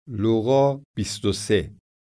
لوقا 23.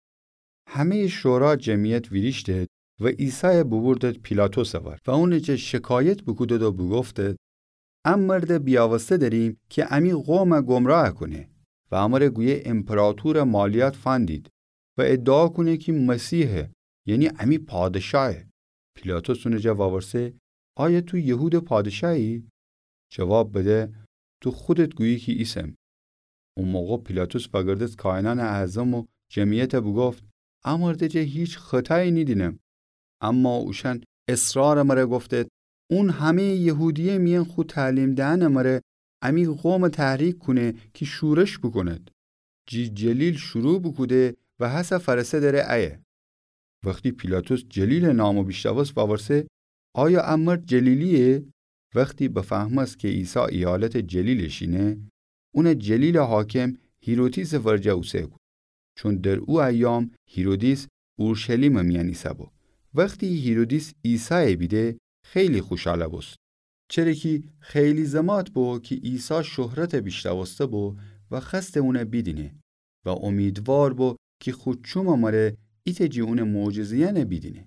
همه شورا جمعیت ویریشتد و عیسی ببردد پیلاتوس آورد و اونجا شکایت بکودد و بگفتد ام مرد بیاوسته داریم که امی قوم گمراه کنه و امر گویه امپراتور مالیات فندید و ادعا کنه که مسیحه، یعنی امی پادشاهه. پیلاتوس اونجا واورسه آیا تو یهود پادشاهی؟ جواب بده تو خودت گویی که ایسم. اون موقع پیلاتوس بگردست کاهنان اعظم و جمعیت بگفت امردجه هیچ خطایی نیدینم، اما اوشن اصرار مره گفته اون همه یهودیه میان خود تعلیم دهن مره امی قوم تحریک کنه که شورش بکند. جلیل شروع بکوده و حس فرسه داره ایه. وقتی پیلاتوس جلیل نامو بیشتواس باورسه آیا امرد جلیلیه؟ وقتی بفهمست که عیسی ایالت جلیلشینه، اون جلیل حاکم هیرودیس ورجه اوسه کن. چون در او ایام هیرودیس اورشلیم میانیسه بو. وقتی هیرودیس عیسی بیده خیلی خوشحاله بست. چرا که خیلی زمات بو که عیسی شهرت بیشتواسته بو و خست اونه بیدینه و امیدوار بو که خودچوم مره ایت جی اون معجزیان بیدینه.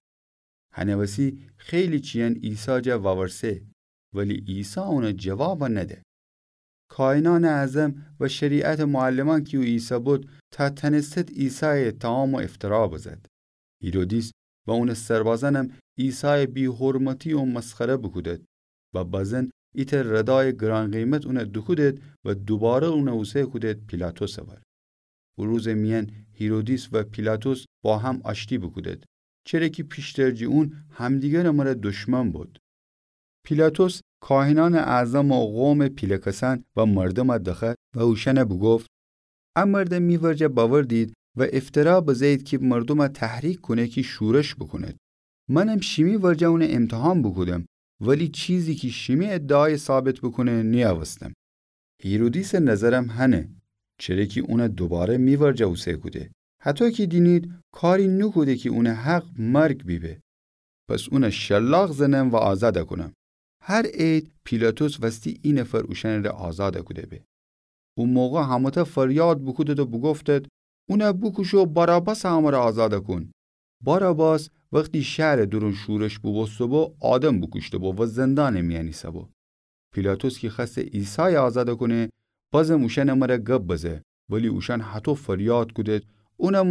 هنوسی خیلی چیان عیسی جا واورسه ولی عیسی اون جواب نده. کاهنان اعظم و شریعت معلمان که او عیسی بود تا تنستد عیسی اتهام و افترا بزد. هیرودیس و اون سربازانم عیسی بی حرمتی و مسخره بکودد و بازن ایت ردای گران قیمت اون دکودد و دوباره اون اوسه کودد پیلاتوس ور. و روز میان هیرودیس و پیلاتوس با هم آشتی بکودد، چرا که پیشترجی اون همدیگر مره دشمن بود. پیلاتوس کاهنان اعظم و قوم پیلکسن و مردم دخل و اوشن بگفت ام مرد میورجه باور دید و افترا بزید که مردم تحریک کنه که شورش بکند. منم شیمی ورجه اون امتحان بکودم ولی چیزی که شیمی ادعای ثابت بکنه نیاوستم. هیرودیس نظرم هنه، چرا که اون دوباره میورجه اوسه کوده. حتی که دینید کاری نکوده که اون حق مرگ بیبه. پس اون شلاق زنم و آزاده کنم. هر عید پیلاتوس وستی این نفر اوشن را آزاده کوده به. اون موقع هموتا فریاد بکودد و بگفتد اون بکشو باراباس همه را آزاده کن. باراباس وقتی شهر درون شورش بوسته با آدم بکشته با و زندان میانیسه با. پیلاتوس که خواست عیسی آزاده کنه بازم اوشن مرا گب بزه ولی اوشن حتی فریاد کودد اونم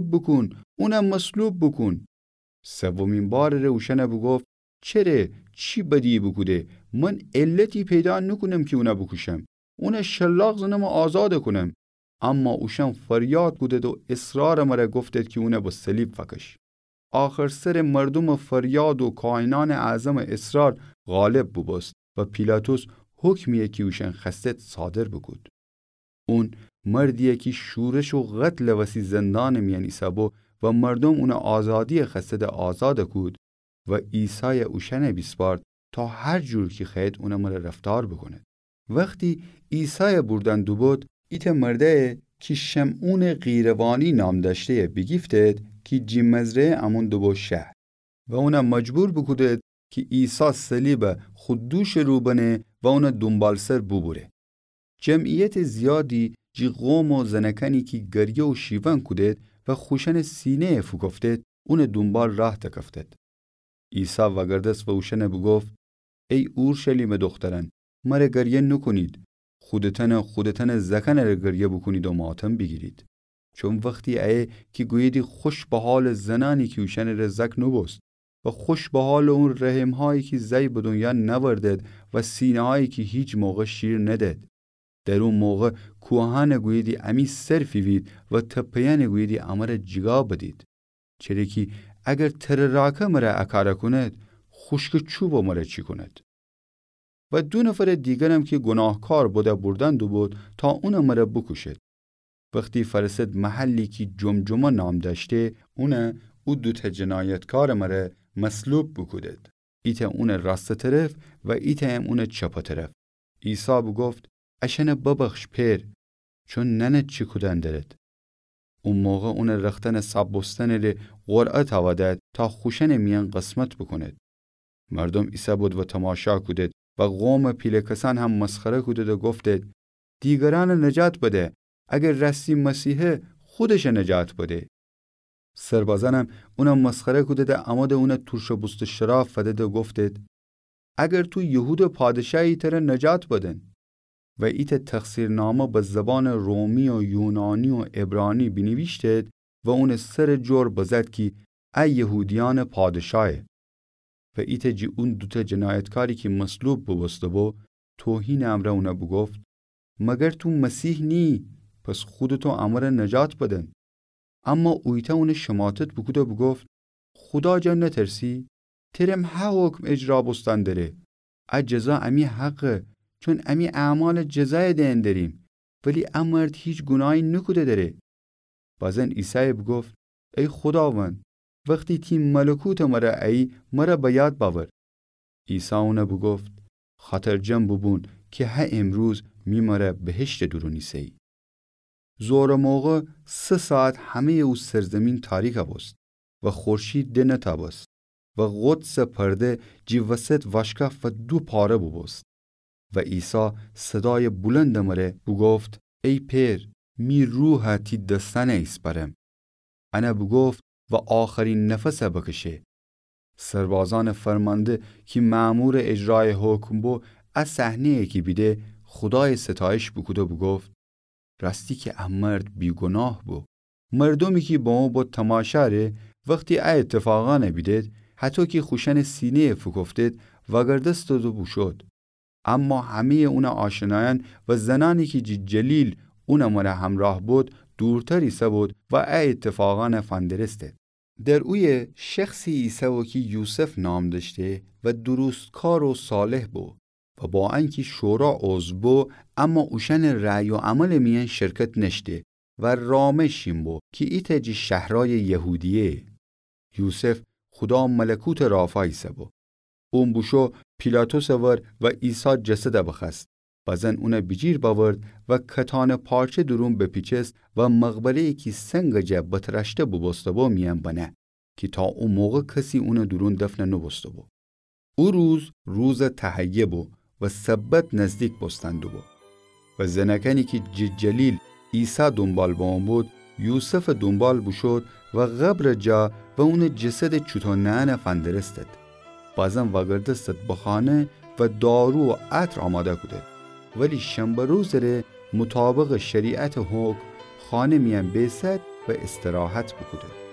مصلوب بکن. سومین بار روشن بگفت چرا چی بدی بکوده؟ من علتی پیدا نکنم که اونا بکشم. اونا شلاق زنم و آزاد کنم. اما اوشن فریاد کودد و اصرار مرا گفتد که اونا با صلیب فکش. آخر سر مردم فریاد و کاهنان اعظم اصرار غالب بوست و پیلاتوس حکمیه که اوشن خستت صادر بکود. اون مردیه که شورش و قتل وسی زندان میانیسه بو و مردم اون آزادی خستد آزاد کود و عیسی اوشن بیسپارد تا هر جور که خواهد اون مر رفتار بکنه. وقتی عیسی بردن دو بود ایت مرده که شمعون غیروانی نام داشته بگیفتد که جیمزره امون دو بود شهر و اون مجبور بکودد که عیسی صلیب خوددوش رو بنه و اون دنبال سر ببوره. جمعیت زیادی جی قوم و زنکانی که گریه و شیون کودد و خوشن سینه فکفتد اون دنبال راه تکفتد. عیسی وگردست و اوشن بگفت ای اورشلیم دختران مره گریه نکنید، خودتن زکن را گریه بکنید و ماتم بگیرید. چون وقتی ای که گویدی خوش به حال زنانی که اوشن رزک نبست و خوش به حال اون رحم هایی که زی به دنیا نوردد و سینه هایی که هیچ موقع شیر ندد. در اون موقع کوهان گویدی امی صرفی وید و تپیان گویدی امر جگا بدید. چرا که اگر ترراکه مره اکاره کند خشک چوب مره چی کند. و دو نفر دیگرم که گناهکار بوده بردند و بود تا اون مره بکشد. وقتی فرستد محلی که جمجمه نام داشته او دوتا جنایتکار مره مصلوب بکودد. ایت اون راست طرف و ایت اون چپ طرف. عیسی بگفت اشن ببخش پیر چون ننت چی کودن دارد. اون موقع اون رختن سبستن لی قرعه تاودد تا خوشن میان قسمت بکند. مردم عیسی بود و تماشا کودد و قوم پیلکسان هم مسخره کودد و گفتد دیگران نجات بده اگر راستی مسیحه خودش نجات بده. سربازانم اونا مسخره کده اما ده اونا ترش بست شراف فده ده گفتید اگر تو یهود پادشاهی تر نجات بدن و ایت تقصیرنامه به زبان رومی و یونانی و عبرانی بنویشتید و اون سر جور بزد که ای یهودیان پادشاهه و ایت جی اون دوتا جنایتکاری که مصلوب ببسته بو توهین امر اونا بگفت مگر تو مسیح نی پس خودتو امر نجات بدن. اما اویتا اون شماتت بگوده بگفت خدا جا نترسی ترم حکم اجرا بستن داره جزا امی حقه چون امی اعمال جزای دین داریم ولی امرد هیچ گناهی نکوده داره. بازن عیسی بگفت ای خداوند وقتی تیم ملکوت مرا ای مرا بیاد باور. عیسی اونه بگفت خاطر جمع ببون که ها امروز میماره بهشت درونی سی. زور موقع 3 ساعت همه او سرزمین تاریک بست و خورشید ده نتابست و قدس پرده جی وسط وشکف و 2 پاره ببست و عیسی صدای بلند مره بگفت ای پیر می روح تی دستن ایسپرم. انا بگفت و آخرین نفس بکشه. سربازان فرمانده که مأمور اجرای حکم بو از صحنه که بیده خدای ستایش بکوده بگفت راستی که امرد بیگناه بو. مردمی که با ما با تماشاره وقتی اتفاقا نبیدید حتی که خوشن سینه فکفتید وگردست دو بوشد. اما همه اونا آشنایان و زنانی که جلیل اونا مرا همراه بود دورتر ایسا بود و اتفاقا فندرسته. در اوی شخصی ایسا و که یوسف نام داشته و درستکار و صالح بود و با اینکه شورا عضو بود اما اوشن رأی و عمل میان شرکت نشته و رامشیم بود که ایتجی شهرای یهودیه. یوسف خدا ملکوت رافای سبو. اون بوشو پیلاتوس ور و عیسی جسد بخست. بازن اون بجیر باورد و کتان پارچه درون بپیچست و مقبره که سنگ جه بترشته ببسته بو میان بنه که تا اون موقع کسی اون درون دفن نبسته بو. او روز تهیه بو و سبت نزدیک بستندو بو و زنکانی که جلیل عیسی دنبال با اون بود یوسف دنبال بشود و قبر جا و اون جسد چوتانه فندرستد. بازم وگردستد بخانه و دارو و عطر آماده کده ولی شنبه روز ره مطابق شریعت حکم خانه میان بیسد و استراحت بکده.